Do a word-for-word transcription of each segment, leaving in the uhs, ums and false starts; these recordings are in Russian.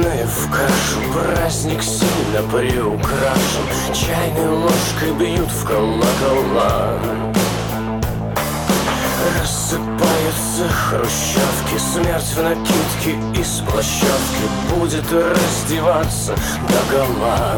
Пьяные в кашу, праздник сильно приукрашен, чайной ложкой бьют в колокола. Рассыпаются хрущевки, смерть в накидке из плащевки будет раздеваться догола.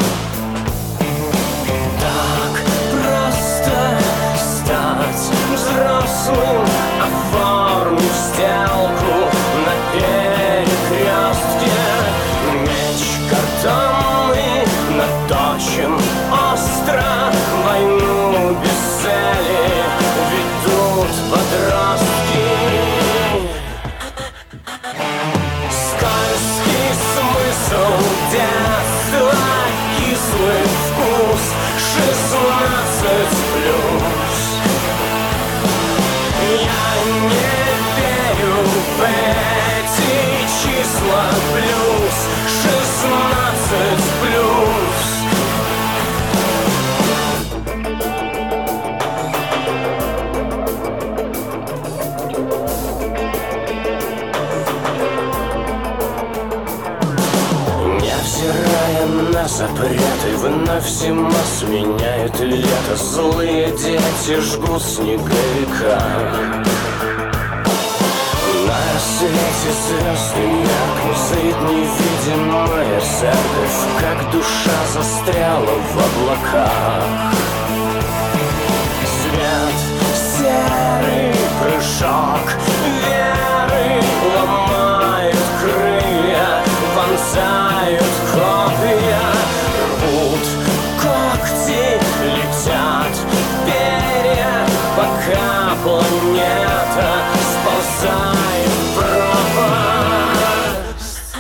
Так просто стать взрослым, оформив сделку на перекрестке. Меч картонный наточен остро, войну без цели ведут подростки. Скользкий смысл детства, кислый вкус, шестнадцать плюс. Я не верю в эти числа плюс шестнадцать плюс. Невзирая на запреты, вновь зима сменяет лето. Злые дети жгут снеговика. На рассвете звезды меркнут, стоит невидимая церковь, как душа застряла в облаках. Свет, серый прыжок веры ломают крылья, вонзают копья, рвут когти, летят перья, пока планета сползает в пропасть.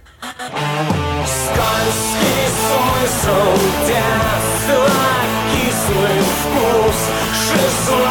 Скользкий смысл детства, кислый вкус, шестнадцать